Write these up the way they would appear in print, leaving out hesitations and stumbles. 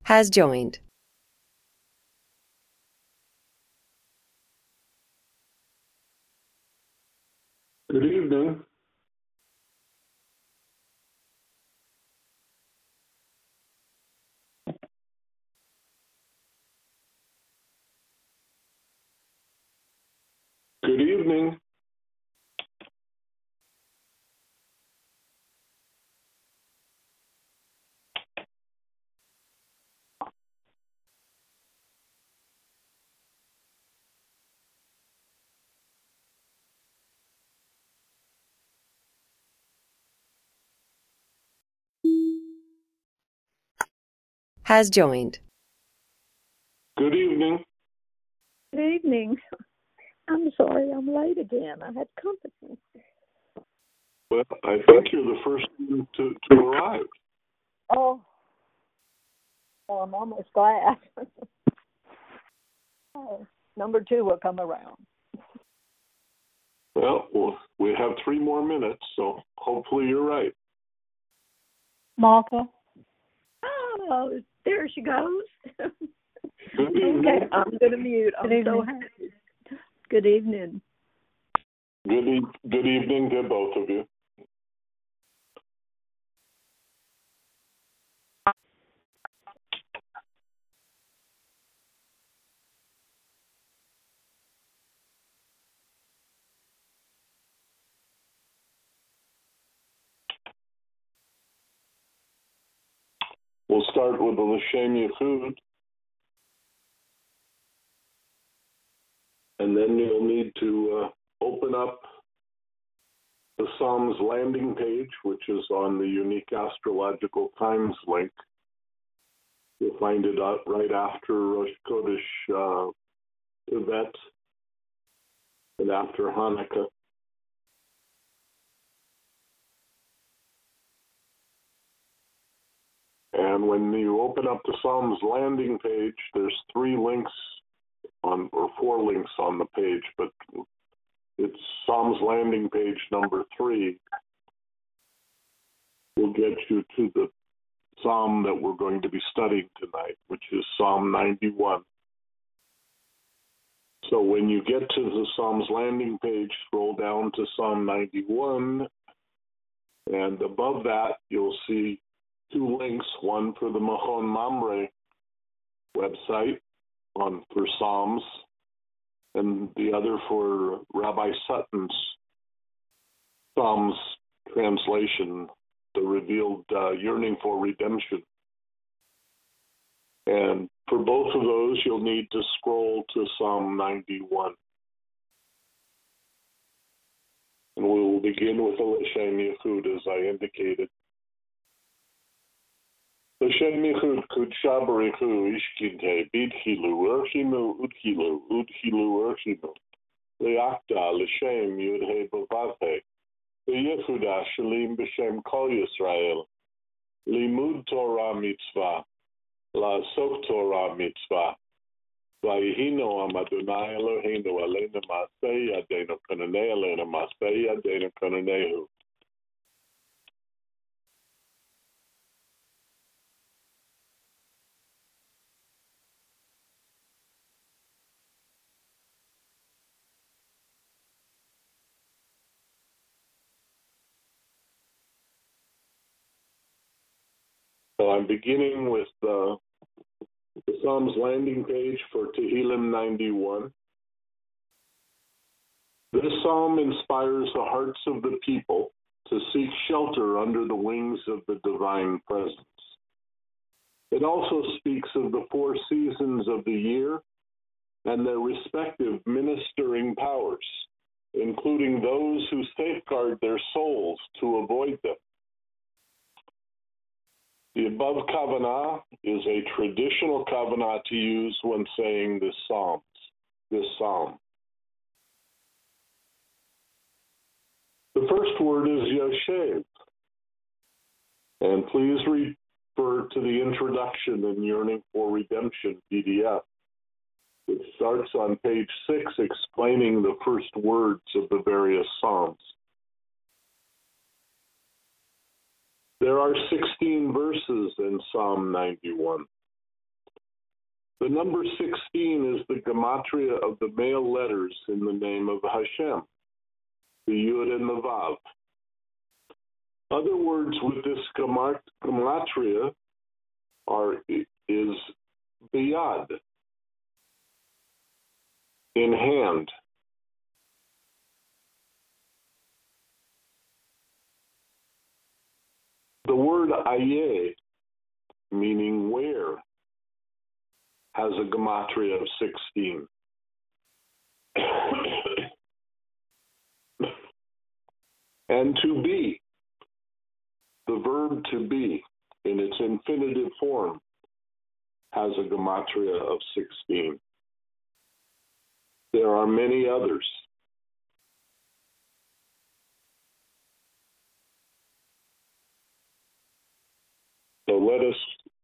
has joined. Good evening. Good evening. Has joined. Good evening. Good evening. I'm sorry I'm late again. I had company. Well, I think you're the first one to arrive. Oh, I'm almost glad. Oh, number 2 will come around. Well, we have 3 more minutes, so hopefully you're right. Martha? Oh, there she goes. Good evening. Okay, I'm going to mute. I'm so happy. Good evening. Good evening to both of you. We'll start with the L'Shem Yichud, and then you'll need to open up the Psalms landing page, which is on the Unique Astrological Times link. You'll find it out right after Rosh Chodesh Tevet and after Hanukkah. And when you open up the Psalms landing page, there's 3 links or 4 links on the page, but it's Psalms landing page number 3 will get you to the Psalm that we're going to be studying tonight, which is Psalm 91. So when you get to the Psalms landing page, scroll down to Psalm 91, and above that you'll see 2 links, one for the Machon Mamre website for Psalms, and the other for Rabbi Sutton's Psalms translation, the revealed Yearning for Redemption. And for both of those, you'll need to scroll to Psalm 91. And we will begin with the L'Shem Yichud, as I indicated. L'Shem Yichud Kudsha Barichu Ishkinte Bidchilu Urchimu Udchilu Urchimu Liakta L'Shem Yudhe Bavate Yehuda Shalim B'Shem Kol Yisrael Limud Torah Mitzvah La Sok Torah Mitzvah Vayihino Amadonai Eloheinu Aleinu Masei Yadeinu Kananei Aleinu Masei Yadeinu Kananehu. So I'm beginning with the Psalms landing page for Tehillim 91. This psalm inspires the hearts of the people to seek shelter under the wings of the divine presence. It also speaks of the 4 seasons of the year and their respective ministering powers, including those who safeguard their souls to avoid them. The above kavanah is a traditional kavanah to use when saying this psalm. The first word is Yoshev, and please refer to the introduction in Yearning for Redemption PDF. It starts on page 6 explaining the first words of the various psalms. There are 16 verses in Psalm 91. The number 16 is the gematria of the male letters in the name of Hashem, the Yud and the Vav. Other words with this gematria is biyad, in hand. The word ayeh, meaning where, has a gematria of 16. And to be, the verb to be, in its infinitive form, has a gematria of 16. There are many others. So let us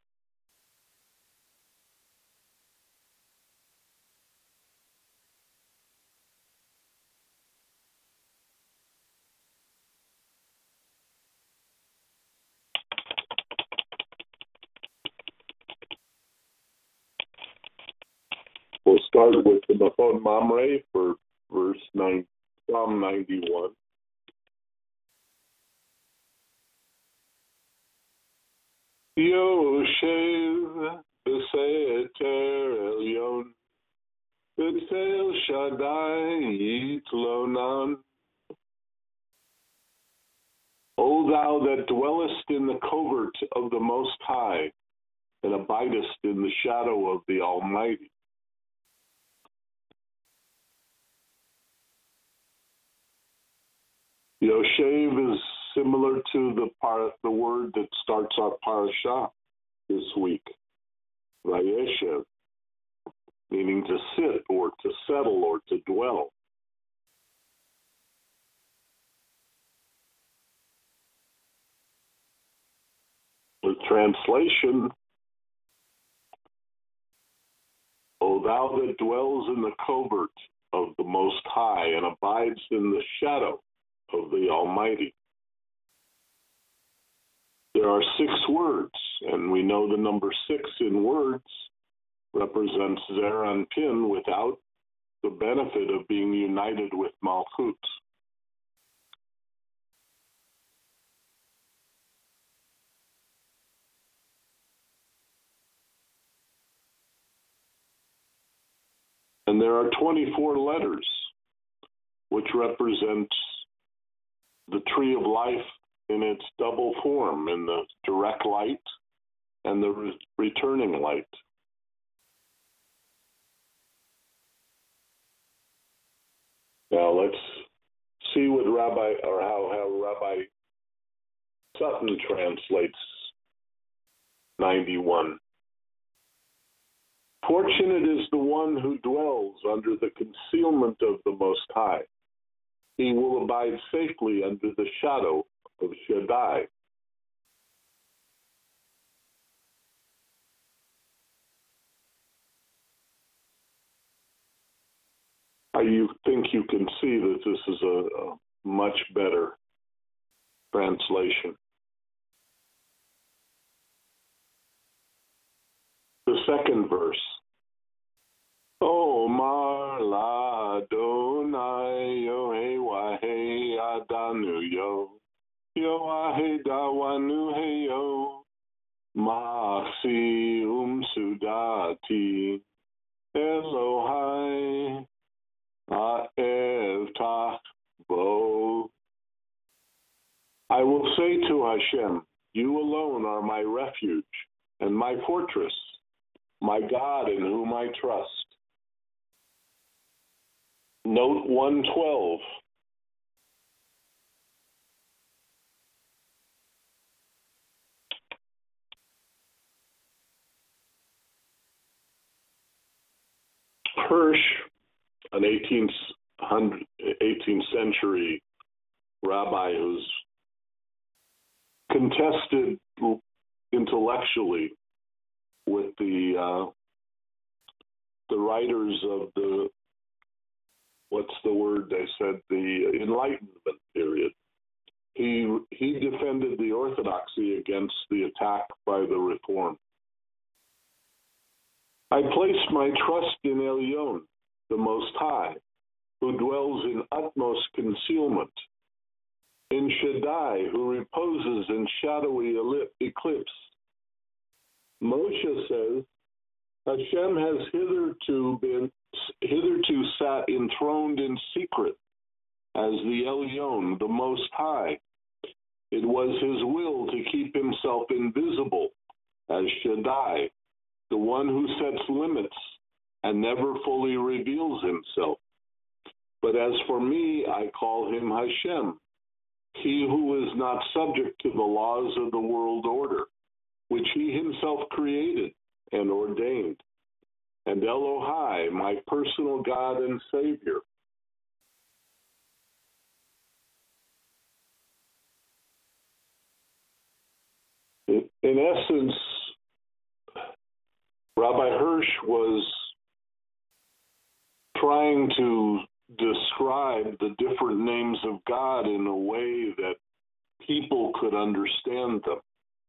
we'll start with the Machon Mamre for verse 9, Psalm 91. Yoshev b'se'eter elyon, b'tzel Shaddai yitlonan. O thou that dwellest in the covert of the Most High, and abidest in the shadow of the Almighty. Yoshev is similar to the word that starts our parasha this week, Vayeshev, meaning to sit or to settle or to dwell. The translation, O thou that dwells in the covert of the Most High and abides in the shadow of the Almighty. There are 6 words, and we know the number 6 in words represents Zer Anpin without the benefit of being united with Malchut. And there are 24 letters, which represents the tree of life in its double form, in the direct light and the returning light. Now let's see what how Rabbi Sutton translates 91. Fortunate is the one who dwells under the concealment of the Most High. He will abide safely under the shadow of Shaddai. I think you can see that this is a much better translation. The second verse. Omar la Adonai Yohe Wahe Adanu Yo Yoahe Dawanu Heyo Masi Sudati Elohai Ha'evtach Bo. I will say to Hashem, you alone are my refuge and my fortress, my God in whom I trust. Note 112. Hirsch, an 18th century rabbi who's contested intellectually with the writers of the, what's the word they said, the Enlightenment period. He defended the orthodoxy against the attack by the Reform. I place my trust in Elyon, the Most High, who dwells in utmost concealment, in Shaddai, who reposes in shadowy eclipse. Moshe says, Hashem has hitherto sat enthroned in secret as the Elyon, the Most High. It was his will to keep himself invisible as Shaddai, the one who sets limits and never fully reveals himself. But as for me, I call him Hashem, he who is not subject to the laws of the world order, which he himself created and ordained, and Elohai, my personal God and Savior. In essence, Rabbi Hirsch was trying to describe the different names of God in a way that people could understand them.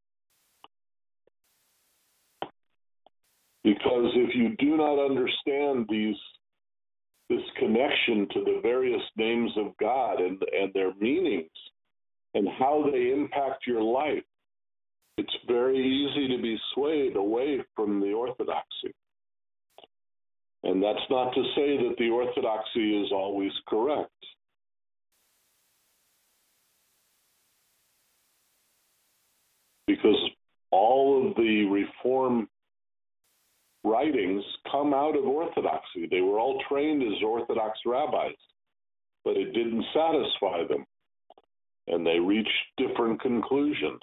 Because if you do not understand this connection to the various names of God and their meanings and how they impact your life, it's very easy to be swayed away from the orthodoxy. And that's not to say that the orthodoxy is always correct. Because all of the Reform writings come out of orthodoxy. They were all trained as Orthodox rabbis, but it didn't satisfy them. And they reached different conclusions.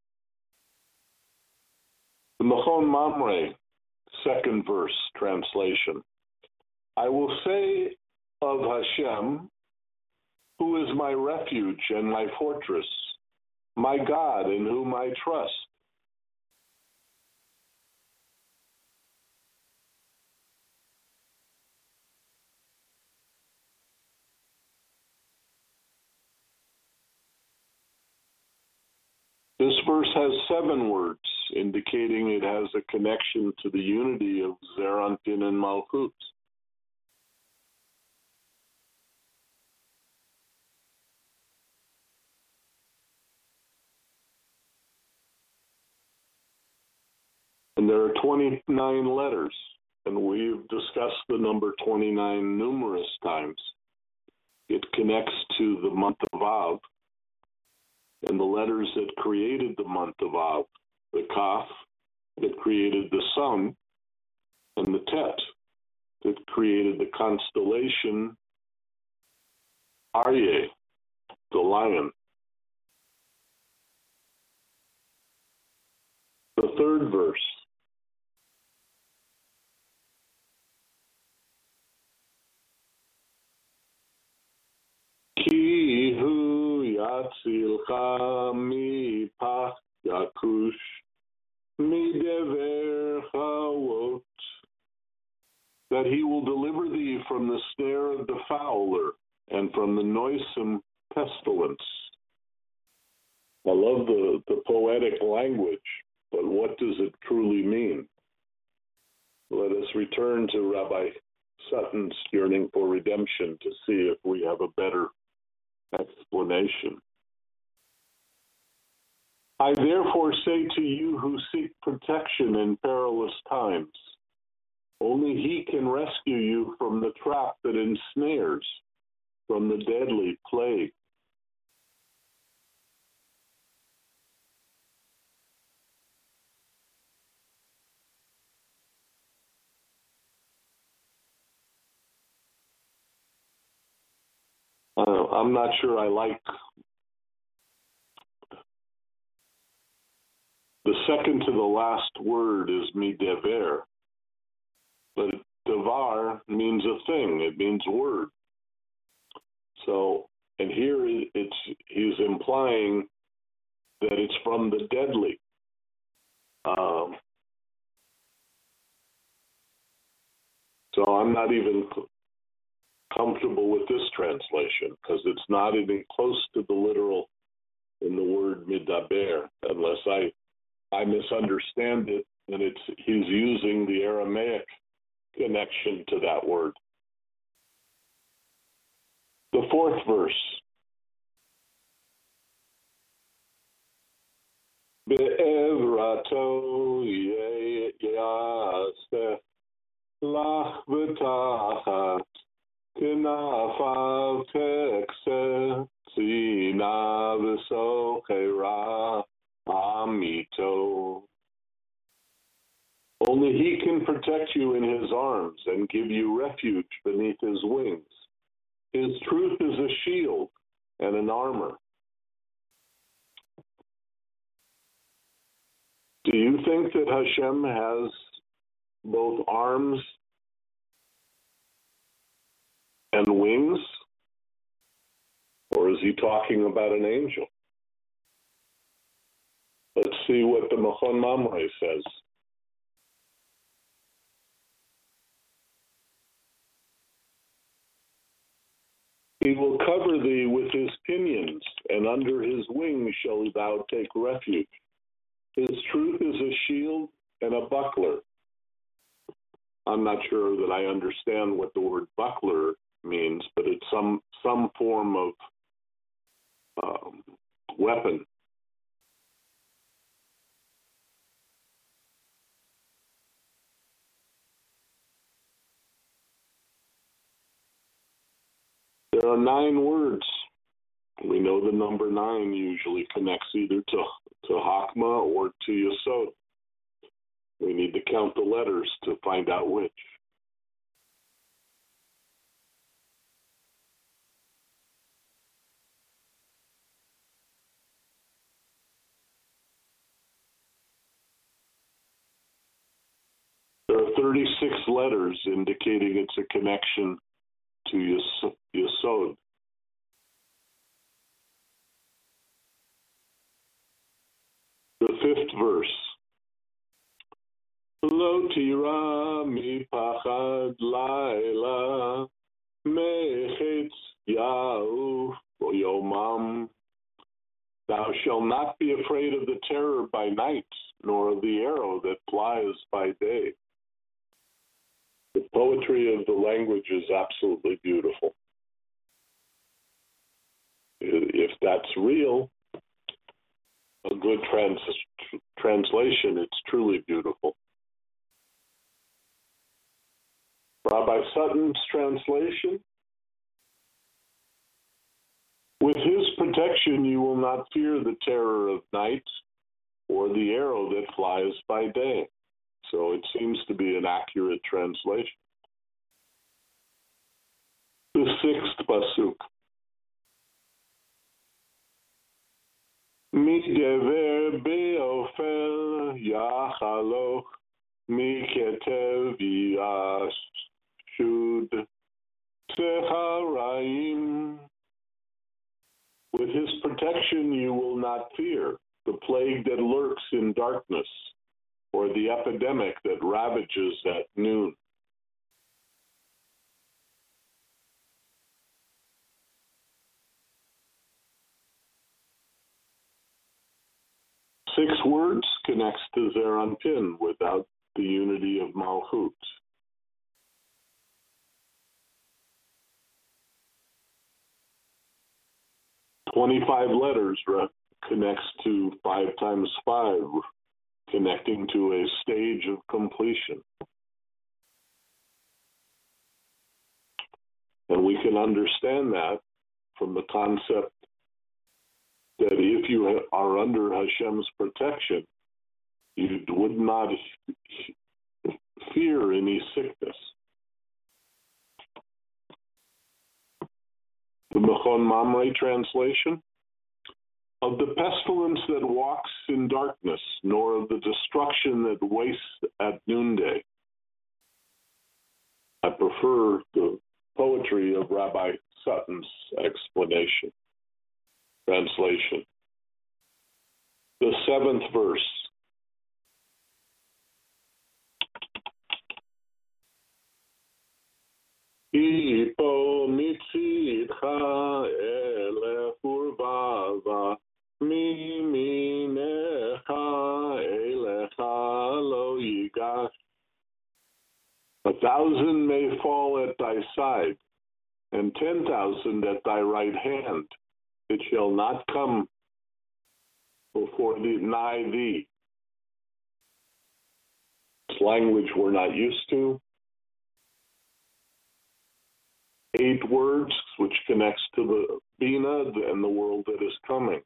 The Machon Mamre, second verse translation. I will say of Hashem, who is my refuge and my fortress, my God in whom I trust. This verse has 7 words, indicating it has a connection to the unity of Zeranpin and Malchut. And there are 29 letters, and we've discussed the number 29 numerous times. It connects to the month of Av, and the letters that created the month of Av, the Kaf, that created the sun, and the Tet, that created the constellation Aryeh, the lion. The third verse. Ki hu yatzilcha mipach yakush midever chawot, that he will deliver thee from the snare of the fowler and from the noisome pestilence. I love the poetic language, but what does it truly mean? Let us return to Rabbi Sutton's Yearning for Redemption to see if we have a better explanation. I therefore say to you who seek protection in perilous times, only he can rescue you from the trap that ensnares, from the deadly plague. I'm not sure I like the second to the last word is midever, but devar means a thing. It means word. So, and here he's implying that it's from the deadly. So I'm not even comfortable with this translation because it's not even close to the literal in the word midaber, unless I misunderstand it, and he's using the Aramaic connection to that word. The fourth verse. Be'evrato yaseh lach v'tachat k'nafav tekseh tzina v'sochera amito. Only he can protect you in his arms and give you refuge beneath his wings. His truth is a shield and an armor. Do you think that Hashem has both arms and wings? Or is he talking about an angel? Let's see what the Machon Mamre says. He will cover thee with his pinions, and under his wings shall thou take refuge. His truth is a shield and a buckler. I'm not sure that I understand what the word buckler means, but it's some form of weapon. There are 9 words. We know the number 9 usually connects either to Hakma or to Yesod. We need to count the letters to find out which. There are 36 letters indicating it's a connection to Yesod. The 5th verse. Lo tira mi pachad laila mechetz yahu yomam. Thou shalt not be afraid of the terror by night, nor of the arrow that flies by day. The poetry of the language is absolutely beautiful. If that's real, a good translation, it's truly beautiful. Rabbi Sutton's translation: with his protection you will not fear the terror of night or the arrow that flies by day. So it seems to be an accurate translation. The 6th pasuk. Mi dever be'ofer yachaloch mi ketev yashud secharaim. With his protection you will not fear the plague that lurks in darkness, or the epidemic that ravages at noon. Six words connects to Zeranpin without the unity of Malchut. "25 letters connects to 5 times 5, connecting to a stage of completion. And we can understand that from the concept that if you are under Hashem's protection, you would not fear any sickness. The Machon Mamre translation: of the pestilence that walks in darkness, nor of the destruction that wastes at noonday. I prefer the poetry of Rabbi Sutton's translation. The 7th verse. Ipo mitzidcha elef urvava miminecha elecha lo yigash. 1,000 may fall at thy side, and 10,000 at thy right hand. It shall not come before nigh thee. It's language we're not used to. 8 words, which connects to the Bina and the world that is coming.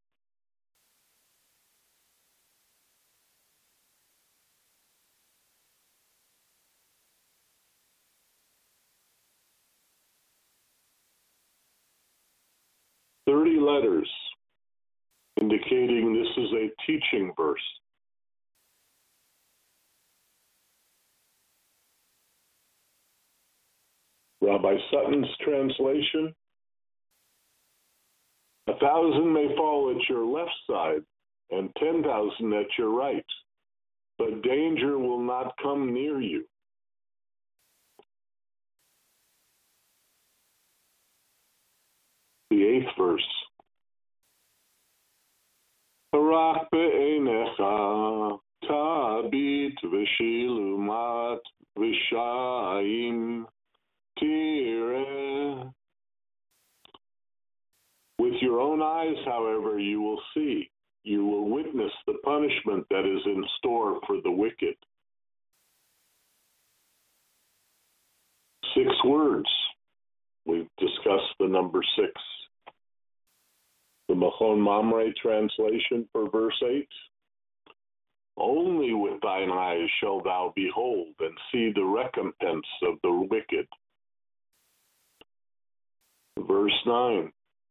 Letters, indicating this is a teaching verse. Rabbi Sutton's translation: 1,000 may fall at your left side and 10,000 at your right, but danger will not come near you. The 8th verse. Harak be'enecha tabit v'shilumat v'shayim tireh. With your own eyes, however, you will see, you will witness the punishment that is in store for the wicked. 6 words. We've discussed the number 6. The Machon Mamre translation for verse 8. Only with thine eyes shalt thou behold and see the recompense of the wicked. Verse 9.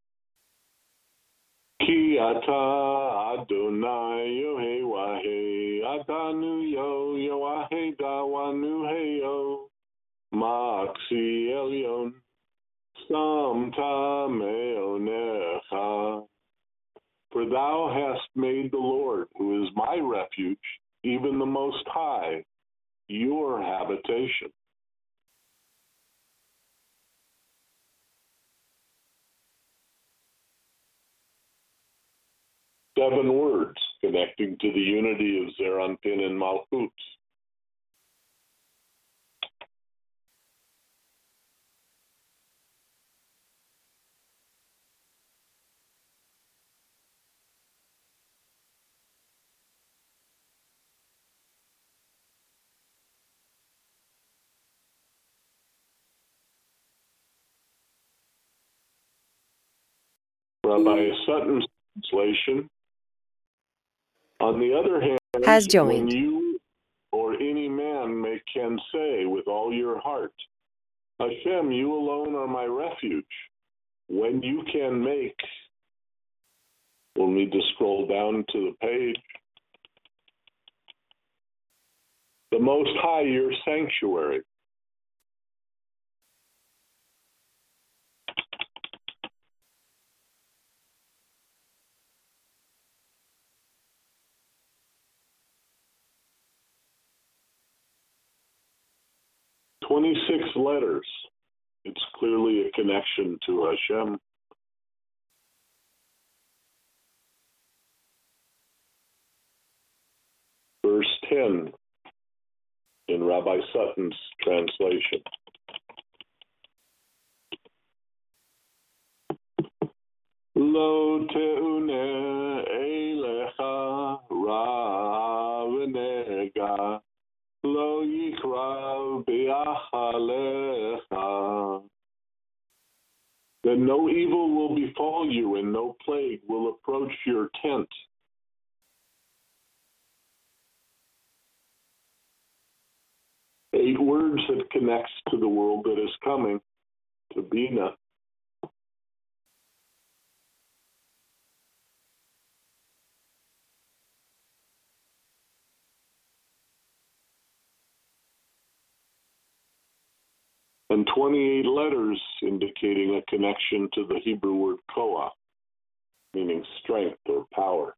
Ki ata Adonai Yohewahe Adanu Yo Yoahe Dawanu Heyo Maxi Elyon Samta Meonecha. For thou hast made the Lord, who is my refuge, even the Most High, your habitation. Seven words connecting to the unity of Zeranpin and Malchut. Rabbi Sutton's translation. On the other hand, Has joined. when you or any man can say with all your heart, Hashem, you alone are my refuge. When you can make, we'll need to scroll down to the page, the Most High your sanctuary. "26 letters. It's clearly a connection to Hashem. Verse 10 in Rabbi Sutton's translation. Lo te'une elecha ra v'nega lo yikra bi'achalecha. That no evil will befall you and no plague will approach your tent. Eight words that connects to the world that is coming, to Bina. And 28 letters indicating a connection to the Hebrew word koach, meaning strength or power.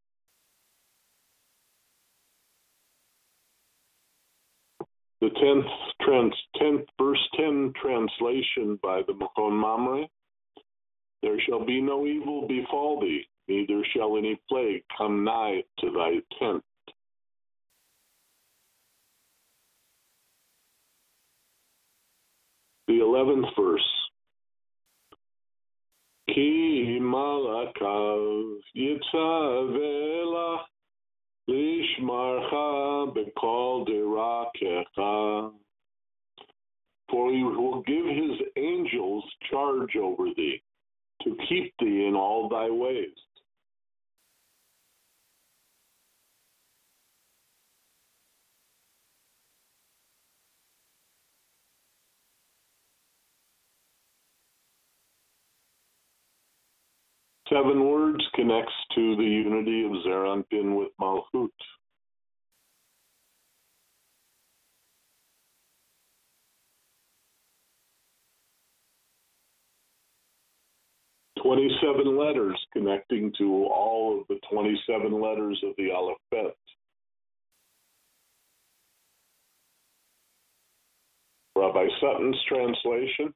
The 10th verse 10 translation by the Machon Mamre: there shall be no evil befall thee, neither shall any plague come nigh to thy tent. The 11th verse. Ki malakav yitzavela lishmarcha bekol derakecha. For he will give his angels charge over thee, to keep thee in all thy ways. Seven words connects to the unity of Zeir Anpin with Malchut. "27 letters connecting to all of the 27 letters of the alphabet. Rabbi Sutton's translation.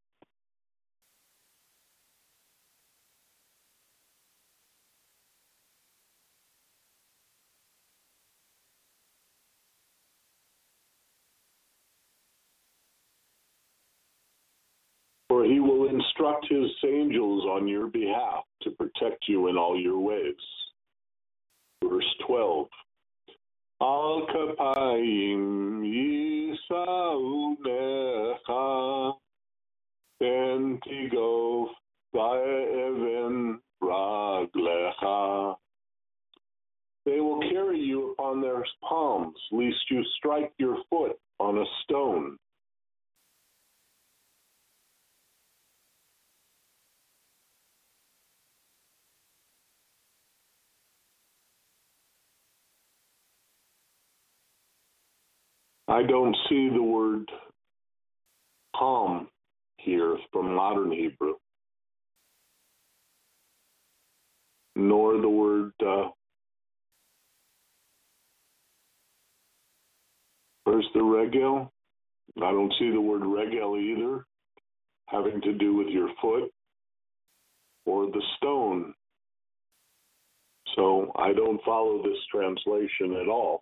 For he will instruct his angels on your behalf to protect you in all your ways. Verse 12. Al kapayim yisau necha ben tigov ba'even raglecha. They will carry you upon their palms, lest you strike your foot on a stone. I don't see the word palm here from modern Hebrew, nor the word, where's the regel? I don't see the word regel either, having to do with your foot or the stone. So I don't follow this translation at all.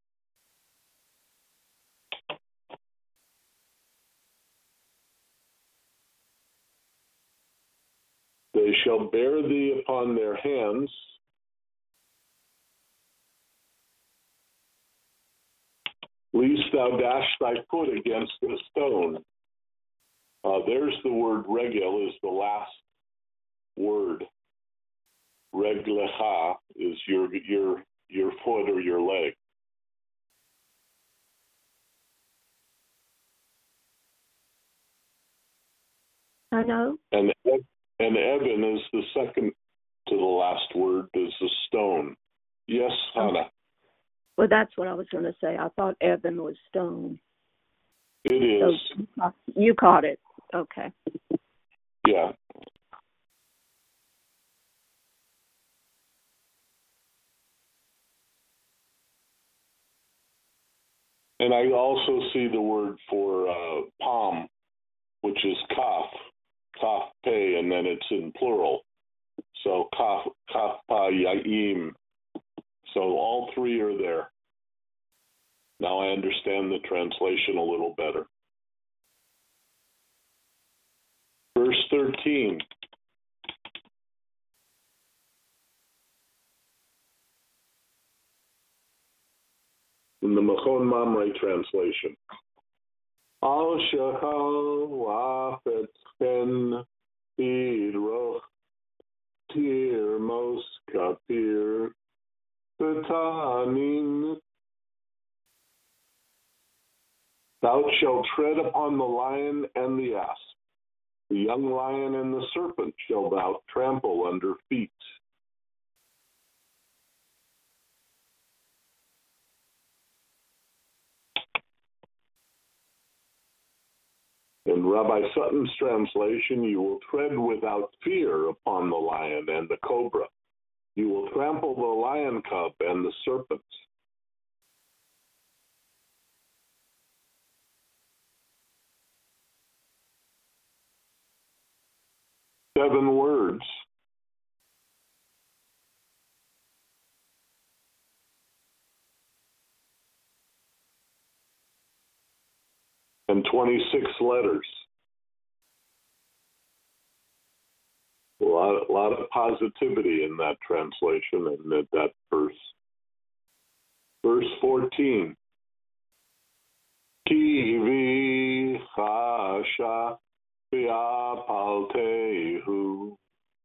They shall bear thee upon their hands, lest thou dash thy foot against the stone. There's the word regel is the last word. Reglecha is your foot or your leg. I know. And Eben is the second to the last word, is the stone. Yes, Hannah. Well, that's what I was going to say. I thought Evan was stone. It is. So you caught it. Okay. Yeah. And I also see the word for palm, which is kaf pei, and then it's in plural. So kaf pa yaim. So all three are there. Now I understand the translation a little better. Verse 13. In the Machon Mamre translation. Al shechal wafet chen idroch tir mos kapir betanin. Thou shalt tread upon the lion and the asp. The young lion and the serpent shall thou trample under feet. In Rabbi Sutton's translation, you will tread without fear upon the lion and the cobra. You will trample the lion cub and the serpent. Seven words. And 26 letters. lot of positivity in that translation and that verse. Verse 14. Ki v'chasha v'apaltehu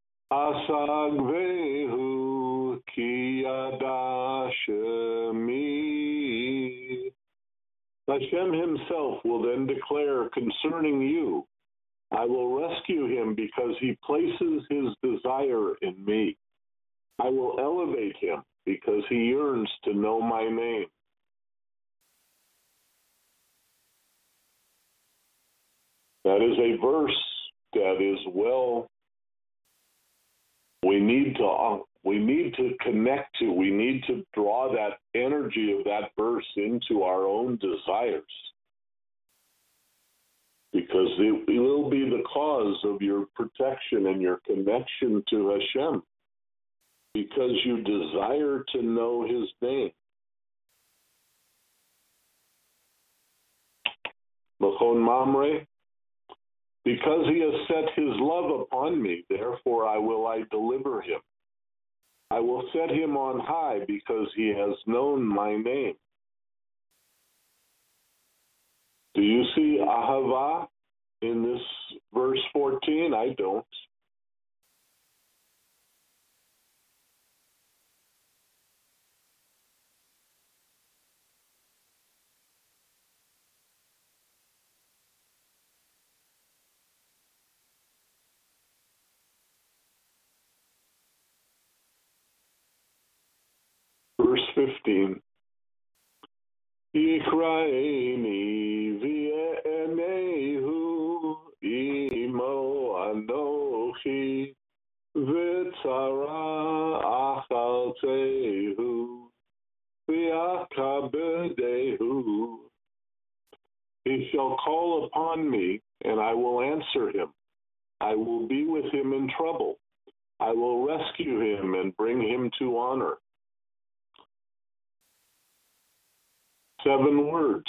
asagvehu ki yada shemi. Hashem himself will then declare concerning you, I will rescue him because he places his desire in me. I will elevate him because he yearns to know my name. That is a verse that is we need to connect to, we need to draw that energy of that verse into our own desires, because it will be the cause of your protection and your connection to Hashem, because you desire to know his name. Machon Mamre, because he has set his love upon me, therefore I deliver him. I will set him on high because he has known my name. Do you see Ahava in this verse 14? I don't. Verse 15. Yikraeni v'enehu imo anochi v'tzara achaltehu v'akabedehu. He shall call upon me, and I will answer him. I will be with him in trouble. I will rescue him and bring him to honor. 7 words.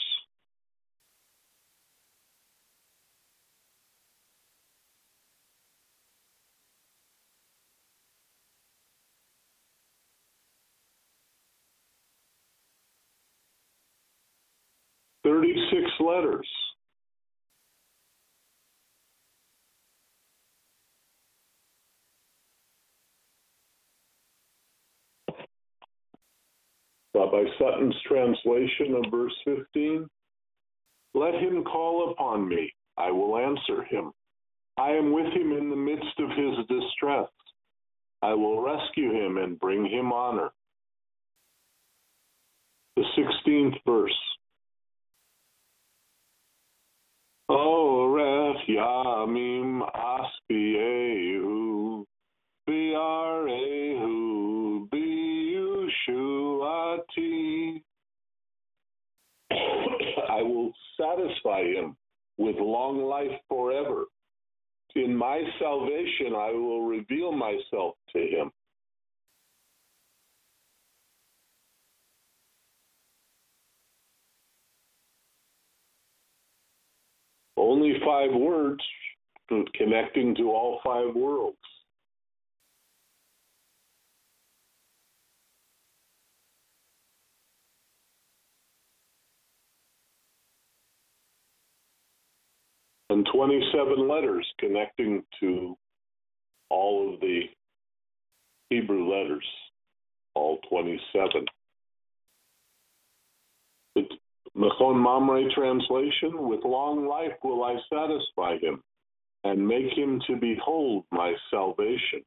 Letters. Rabbi Sutton's translation of verse 15, let him call upon me, I will answer him. I am with him in the midst of his distress. I will rescue him and bring him honor. The 16th verse. Orech yamim aspiehu bi'arehu biyushuati. I will satisfy him with long life forever. In my salvation, I will reveal myself to him. Only 5 words connecting to all 5 worlds. And 27 letters connecting to all of the Hebrew letters, all 27. The Machon Mamre translation, with long life will I satisfy him and make him to behold my salvation.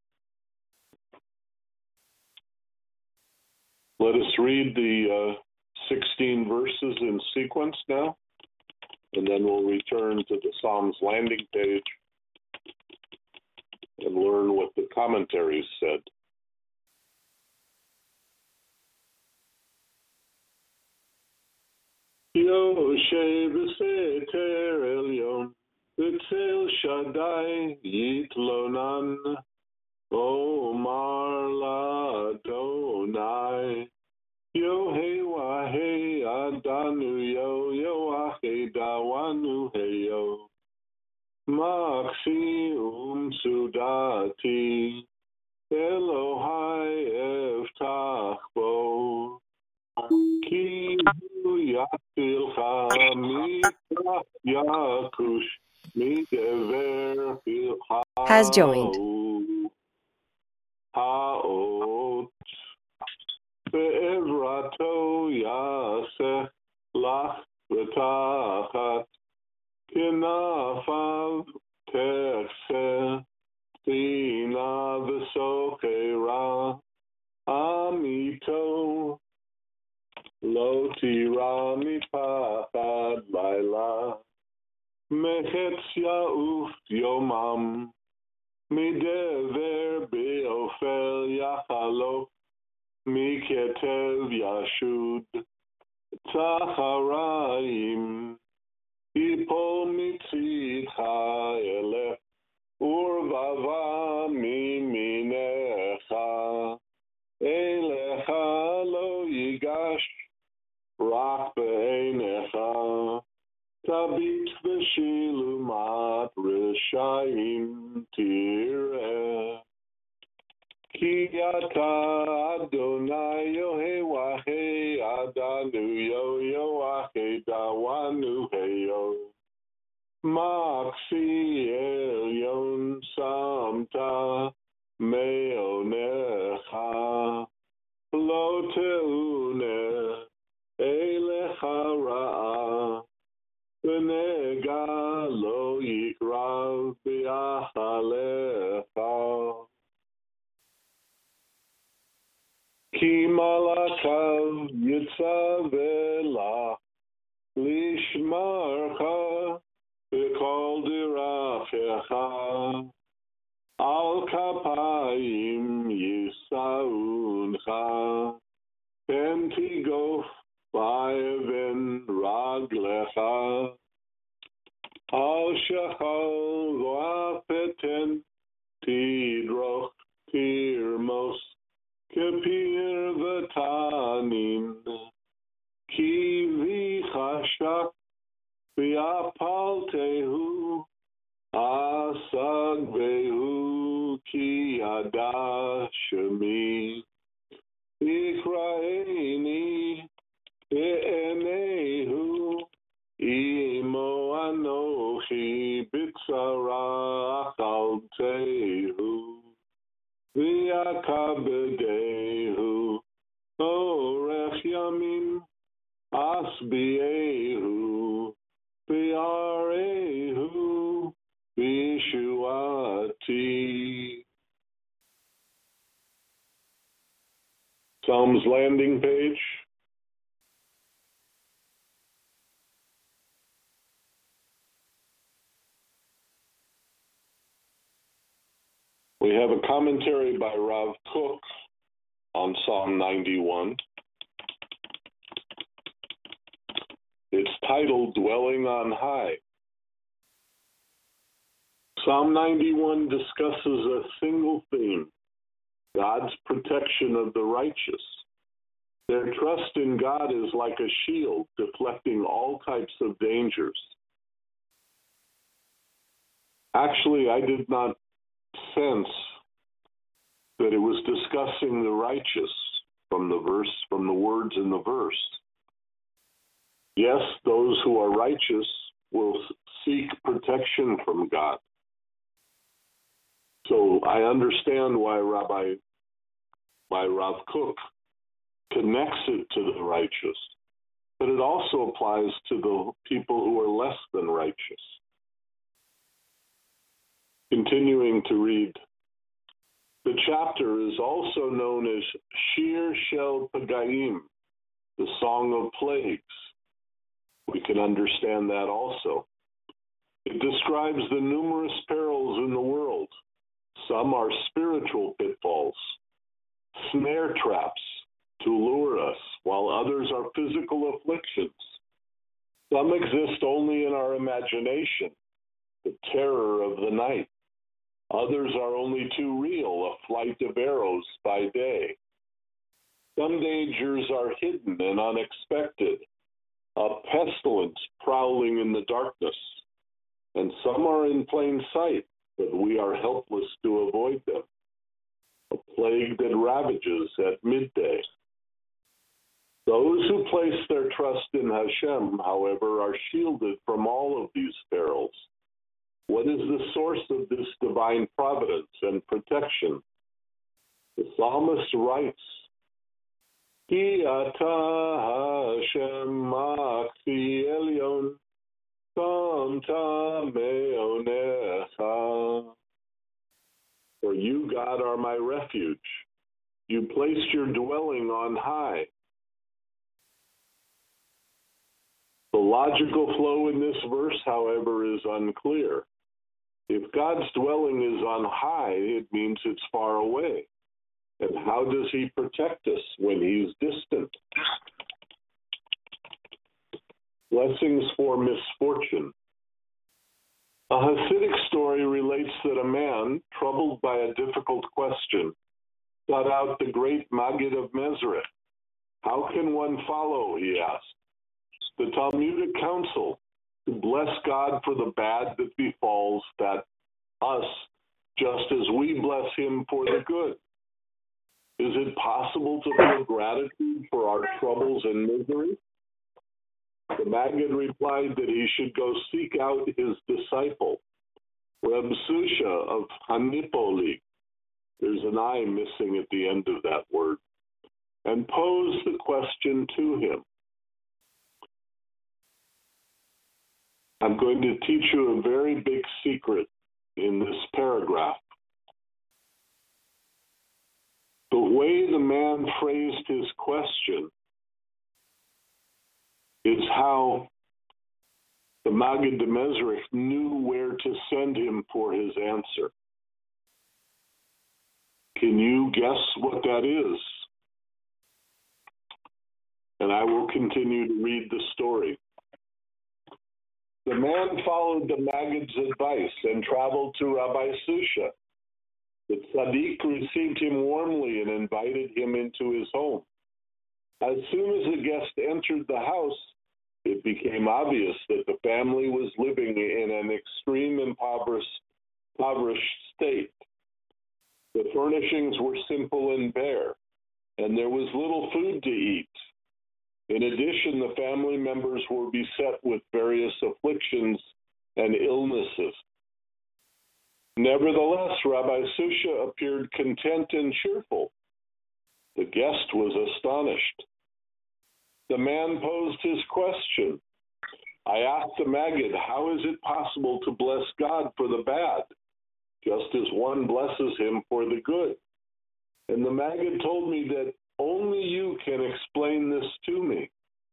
Let us read the 16 verses in sequence now, and then we'll return to the Psalms landing page and learn what the commentaries said. Yoshe v'seter elyon, v'tzel Shaddai yitlonan, Omar l'Adonai, Yohei wahei adanu yo, Yoachei dawanu heyo. Maxi Sudati, Elohai Eftach Bo, Ki Yatilcha Mitrach Yakush, Midever Has joined. Haot, Be'evrato Yaseh Lach V'tachat, Kinafav Techseh, Tina V'sochera, Amito, Lo Tira Mipachad Laila, Mechetz Ya'uf Yomam, Midever Be'ofel Yachalo, Miketev Yashud, Tzacharaim, Ipol Mitzitcha Elef, Urvava Miminecha, Elecha Lo Yigash, Rak Be'enecha, Tabit V'shilumat Rishayim Tireh. Ki ata Adonai Yohewahe Adanu Yohewahe Dawanu Heyo, Maxi Elyon Samta Meonecha, Lo Teune Elecha Ra'a, Benega Lo Yikrav Biachalecha. Ki malakav yitzavela lishmarcha b'kol dirachecha al kapayim yisauncha pen tigof ba'even raglecha al shachal v'apeten tidroch tirmos Kepir v'tanin, ki v'chashak v'apaltehu, asag vehu ki yada shemi, ikraeni e'enehu, imo anochi b'tzara achaltehu. V'yakabedehu, orech yamim, asbiehu, v'yarehu, v'yeshuati. Psalms landing page. We have a commentary by Rav Kook on Psalm 91. It's titled Dwelling on High. Psalm 91 discusses a single theme, God's protection of the righteous. Their trust in God is like a shield deflecting all types of dangers. Actually, I did not sense that it was discussing the righteous from the words in the verse. Yes, those who are righteous will seek protection from God. So I understand why Rav Kook connects it to the righteous, but it also applies to the people who are less than righteous. Continuing to read, the chapter is also known as Shir Shel Pagaim, the Song of Plagues. We can understand that also. It describes the numerous perils in the world. Some are spiritual pitfalls, snare traps to lure us, while others are physical afflictions. Some exist only in our imagination, the terror of the night. Others are only too real, a flight of arrows by day. Some dangers are hidden and unexpected, a pestilence prowling in the darkness. and some are in plain sight, but we are helpless to avoid them. A plague that ravages at midday. Those who place their trust in Hashem, however, are shielded from all of these perils. What is the source of this divine providence and protection? The psalmist writes, Ki ata Hashem ma'achti elyon, tam me'onecha. For you, God, are my refuge. You placed your dwelling on high. The logical flow in this verse, however, is unclear. If God's dwelling is on high, it means it's far away. And how does he protect us when he's distant? Blessings for misfortune. A Hasidic story relates that a man, troubled by a difficult question, sought out the great Maggid of Mezrich. How can one follow, he asked. The Talmudic counsel, to bless God for the bad that befalls us, just as we bless him for the good. Is it possible to feel gratitude for our troubles and misery? The Maggid replied that he should go seek out his disciple, Reb Susha of Hanipoli. There's an I missing at the end of that word. And pose the question to him. I'm going to teach you a very big secret in this paragraph. The way the man phrased his question is how the Maggid de Mezrich knew where to send him for his answer. Can you guess what that is? And I will continue to read the story. The man followed the Maggid's advice and traveled to Rabbi Susha. The tzaddik received him warmly and invited him into his home. As soon as the guest entered the house, it became obvious that the family was living in an extreme impoverished state. The furnishings were simple and bare, and there was little food to eat. In addition, the family members were beset with various afflictions and illnesses. Nevertheless, Rabbi Susha appeared content and cheerful. The guest was astonished. The man posed his question. I asked the Maggid, how is it possible to bless God for the bad, just as one blesses him for the good? And the Maggid told me that only you can explain this to me.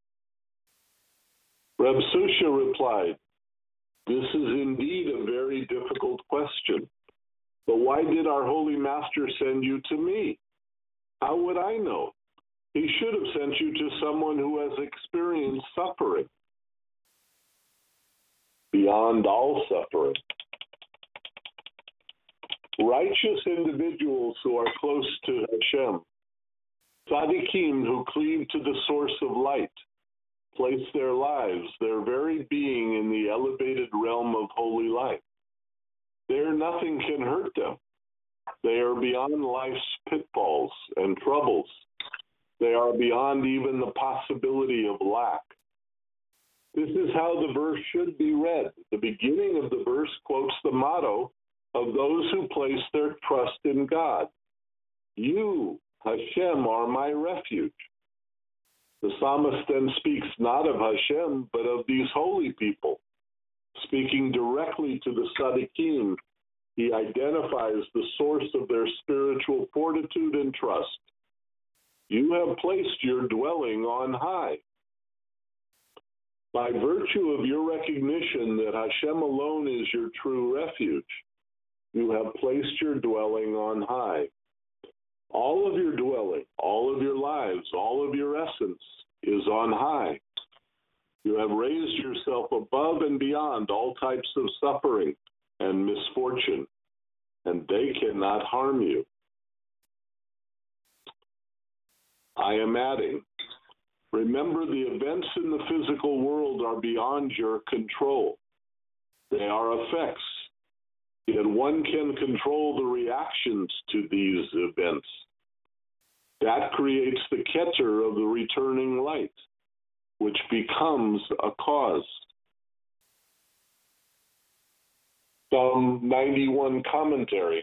Reb Susha replied, this is indeed a very difficult question. But why did our Holy Master send you to me? How would I know? He should have sent you to someone who has experienced suffering. Beyond all suffering. Righteous individuals who are close to Hashem, tzaddikim who cleave to the source of light, place their lives, their very being in the elevated realm of holy life. There nothing can hurt them. They are beyond life's pitfalls and troubles. They are beyond even the possibility of lack. This is how the verse should be read. The beginning of the verse quotes the motto of those who place their trust in God. You, Hashem, are my refuge. The psalmist then speaks not of Hashem, but of these holy people. Speaking directly to the tzaddikim, he identifies the source of their spiritual fortitude and trust. You have placed your dwelling on high. By virtue of your recognition that Hashem alone is your true refuge, you have placed your dwelling on high. All of your dwelling, all of your lives, all of your essence is on high. You have raised yourself above and beyond all types of suffering and misfortune, and they cannot harm you. I am adding, remember the events in the physical world are beyond your control. They our effects, yet one can control the reactions to these events. That creates the Keter of the returning light, which becomes a cause. Psalm 91 commentary.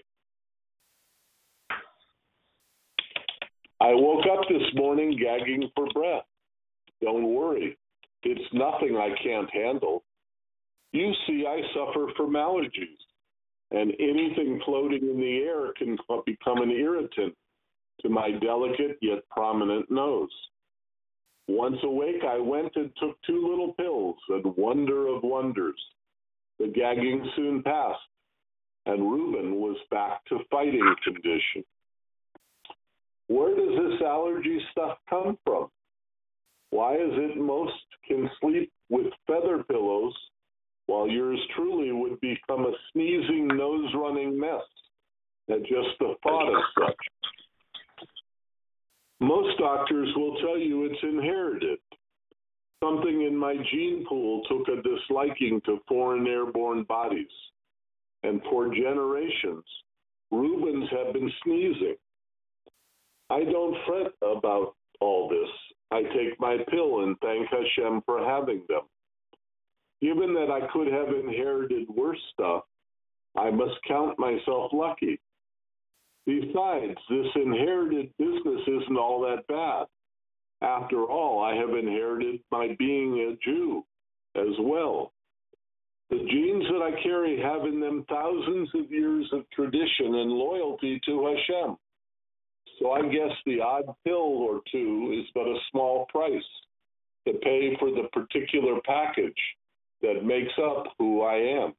I woke up this morning gagging for breath. Don't worry, it's nothing I can't handle. You see, I suffer from allergies, and anything floating in the air can become an irritant to my delicate yet prominent nose. Once awake, I went and took 2 little pills, and wonder of wonders, the gagging soon passed, and Reuben was back to fighting condition. Where does this allergy stuff come from? Why is it most can sleep with feather pillows, while yours truly would become a sneezing, nose-running mess at just the thought of such? Most doctors will tell you it's inherited. Something in my gene pool took a disliking to foreign airborne bodies, and for generations, Reubens have been sneezing. I don't fret about all this. I take my pill and thank Hashem for having them. Given that I could have inherited worse stuff, I must count myself lucky. Besides, this inherited business isn't all that bad. After all, I have inherited my being a Jew as well. The genes that I carry have in them thousands of years of tradition and loyalty to Hashem. So I guess the odd pill or two is but a small price to pay for the particular package that makes up who I am.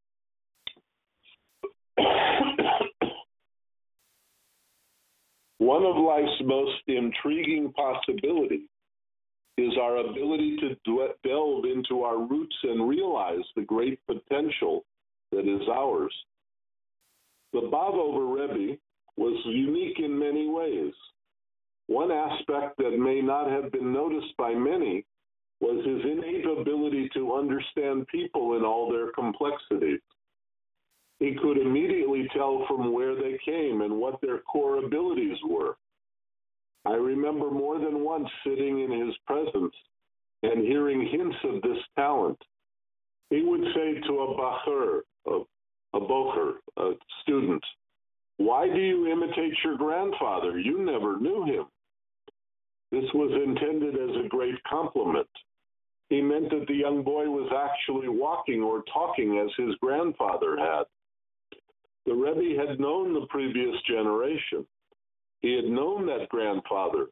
One of life's most intriguing possibilities is our ability to delve into our roots and realize the great potential that is ours. The Bavover Rebbe was unique in many ways. One aspect that may not have been noticed by many was his innate ability to understand people in all their complexities. He could immediately tell from where they came and what their core abilities were. I remember more than once sitting in his presence and hearing hints of this talent. He would say to a bocher, a student, "Why do you imitate your grandfather? You never knew him." This was intended as a great compliment. He meant that the young boy was actually walking or talking as his grandfather had. The Rebbe had known the previous generation. He had known that grandfather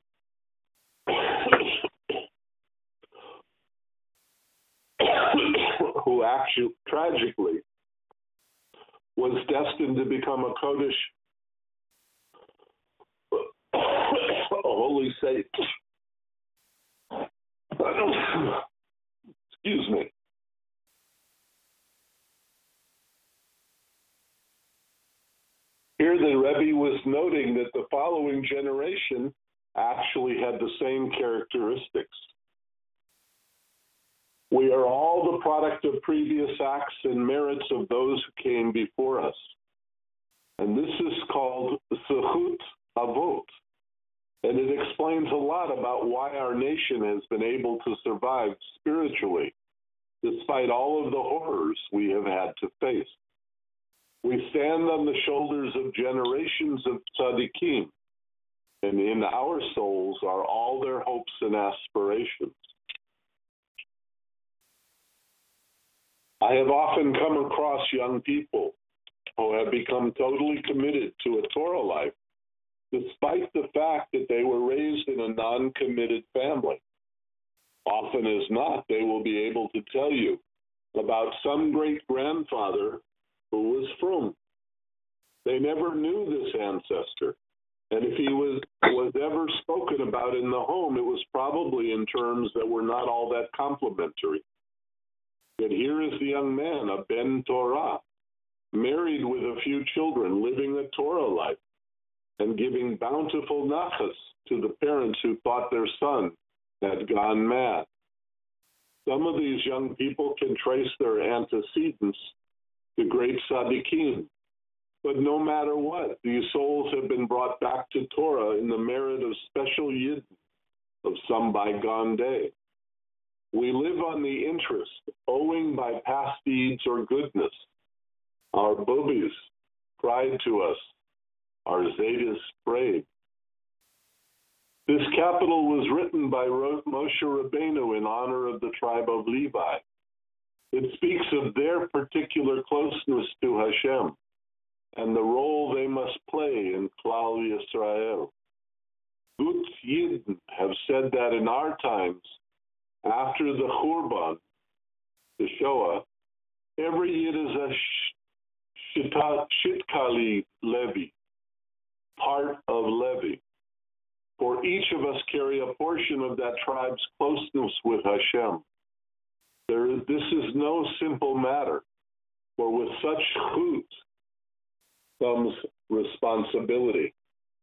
who actually, tragically, was destined to become a Kodesh, a holy saint. Excuse me. Here the Rebbe was noting that the following generation actually had the same characteristics. We are all the product of previous acts and merits of those who came before us. And this is called Zechut Avot. And it explains a lot about why our nation has been able to survive spiritually, despite all of the horrors we have had to face. We stand on the shoulders of generations of tzaddikim, and in our souls are all their hopes and aspirations. I have often come across young people who have become totally committed to a Torah life, despite the fact that they were raised in a non-committed family. Often as not, they will be able to tell you about some great-grandfather who was frum. They never knew this ancestor, and if he was ever spoken about in the home, it was probably in terms that were not all that complimentary. But here is the young man, a Ben Torah, married with a few children, living a Torah life, and giving bountiful nachas to the parents who thought their son had gone mad. Some of these young people can trace their antecedents the great tzaddikim. But no matter what, these souls have been brought back to Torah in the merit of special yidden of some bygone day. We live on the interest owing by past deeds or goodness. Our boobies cried to us, our Zetas prayed. This capital was written by Moshe Rabbeinu in honor of the tribe of Levi. It speaks of their particular closeness to Hashem and the role they must play in Klal Yisrael. Gut Yidden have said that in our times, after the Churban, the Shoah, every Yid is a Shitkali Levi, part of Levi. For each of us carry a portion of that tribe's closeness with Hashem. This is no simple matter, for with such chut comes responsibility.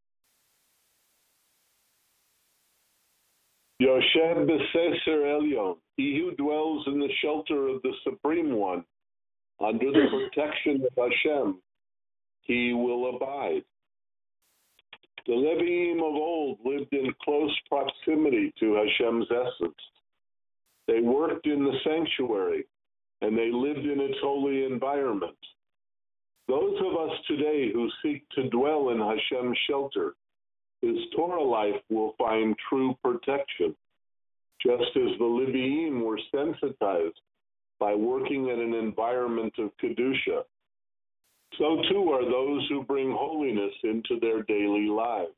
Yoshev b'seser elyon, he who dwells in the shelter of the Supreme One, under the protection of Hashem, he will abide. The Leviim of old lived in close proximity to Hashem's essence. They worked in the sanctuary, and they lived in its holy environment. Those of us today who seek to dwell in Hashem's shelter, His Torah life will find true protection, just as the Leviim were sensitized by working in an environment of Kedusha. So too are those who bring holiness into their daily lives.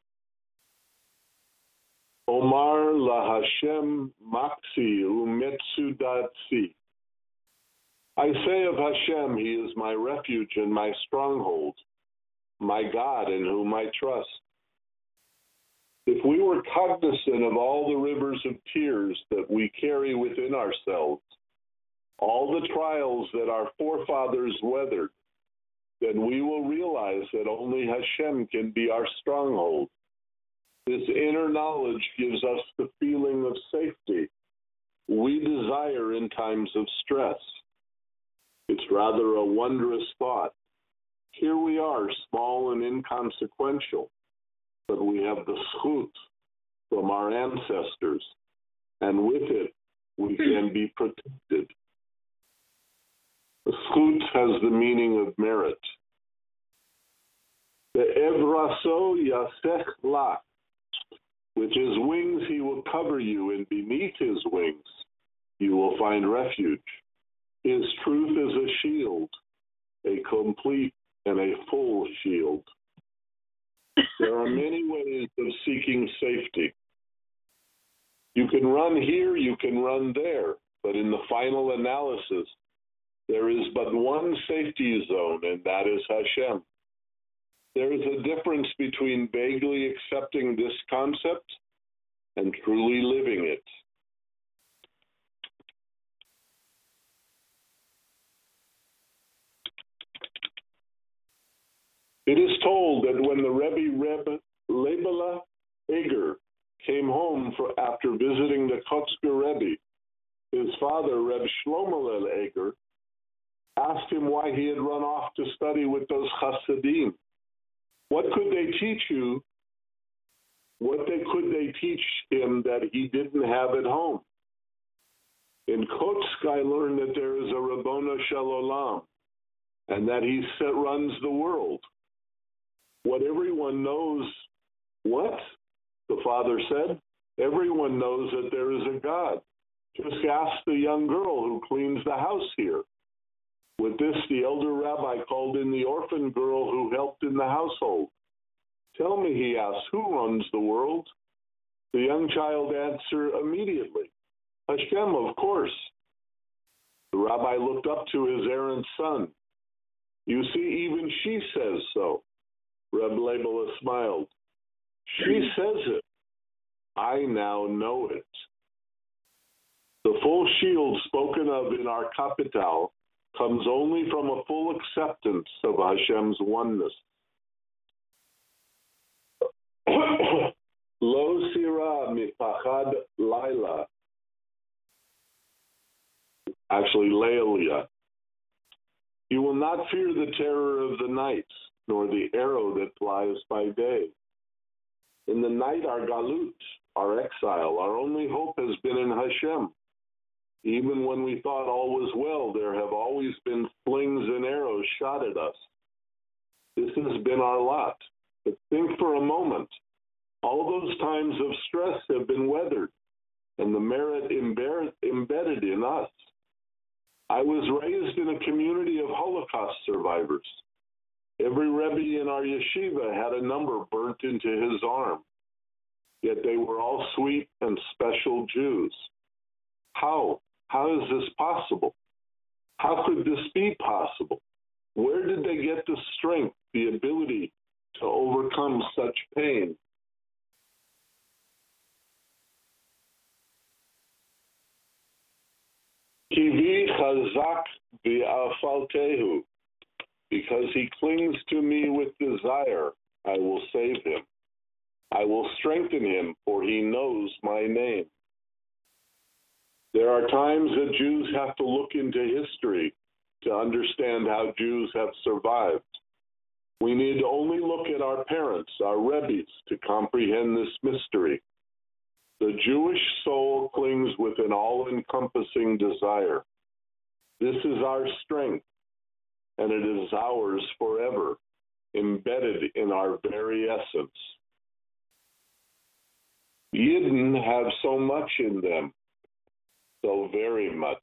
Omar la Hashem Maksi Umetsudatsi. I say of Hashem, He is my refuge and my stronghold, my God in whom I trust. If we were cognizant of all the rivers of tears that we carry within ourselves, all the trials that our forefathers weathered, then we will realize that only Hashem can be our stronghold. This inner knowledge gives us the feeling of safety we desire in times of stress. It's rather a wondrous thought. Here we are, small and inconsequential, but we have the schut from our ancestors, and with it, we can be protected. The schut has the meaning of merit. The evraso yasech lach, with his wings he will cover you, and beneath his wings you will find refuge. His truth is a shield, a complete and a full shield. There are many ways of seeking safety. You can run here, you can run there, but in the final analysis, there is but one safety zone, and that is Hashem. There is a difference between vaguely accepting this concept and truly living it. It is told that when the Reb Leibele Eger came home after visiting the Kotzker Rebbe, his father, Reb Shlomo Eger, asked him why he had run off to study with those Hasidim. What could they teach you? What could they teach him that he didn't have at home? In Kotsk, I learned that there is a Rabbona Shel Olam, and that he runs the world. What everyone knows, what? The father said, everyone knows that there is a God. Just ask the young girl who cleans the house here. With this, the elder rabbi called in the orphan girl who helped in the household. Tell me, he asked, who runs the world? The young child answered immediately, Hashem, of course. The rabbi looked up to his errant son. You see, even she says so. Reb Leibele smiled. She says it. I now know it. The full shield spoken of in our capital comes only from a full acceptance of Hashem's oneness. Lo sira mipachad laila. Actually, Leelia. You will not fear the terror of the night, nor the arrow that flies by day. In the night, our galut, our exile, our only hope has been in Hashem. Even when we thought all was well, there have always been slings and arrows shot at us. This has been our lot. But think for a moment. All those times of stress have been weathered, and the merit embedded in us. I was raised in a community of Holocaust survivors. Every Rebbe in our yeshiva had a number burnt into his arm. Yet they were all sweet and special Jews. How? How is this possible? How could this be possible? Where did they get the strength, the ability to overcome such pain? Kivi chazak v'afaltehu. Because he clings to me with desire, I will save him. I will strengthen him, for he knows my name. There are times that Jews have to look into history to understand how Jews have survived. We need only look at our parents, our Rebbes, to comprehend this mystery. The Jewish soul clings with an all-encompassing desire. This is our strength, and it is ours forever, embedded in our very essence. Yidden have so much in them, so very much.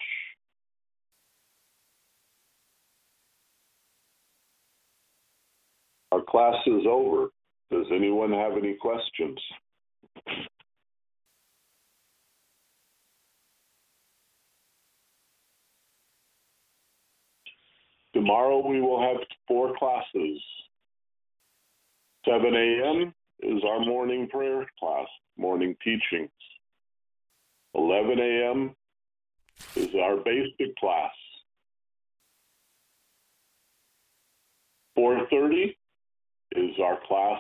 Our class is over. Does anyone have any questions? Tomorrow we will have 4 classes. 7 a.m. is our morning prayer class, morning teachings. 11 a.m. is our basic class. 4:30 is our class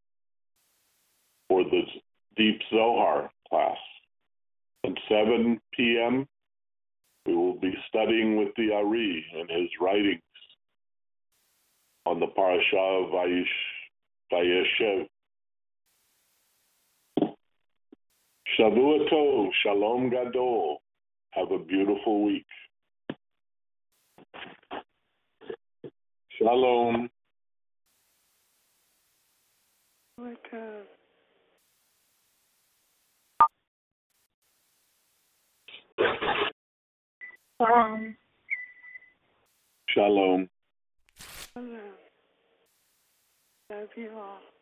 for the Deep Zohar class. At 7 p.m., we will be studying with the Ari and his writings on the parasha of Vayeshev. Shavua Tov, Shalom Gadol. Have a beautiful week. Shalom. Shalom. Shalom. Love you all.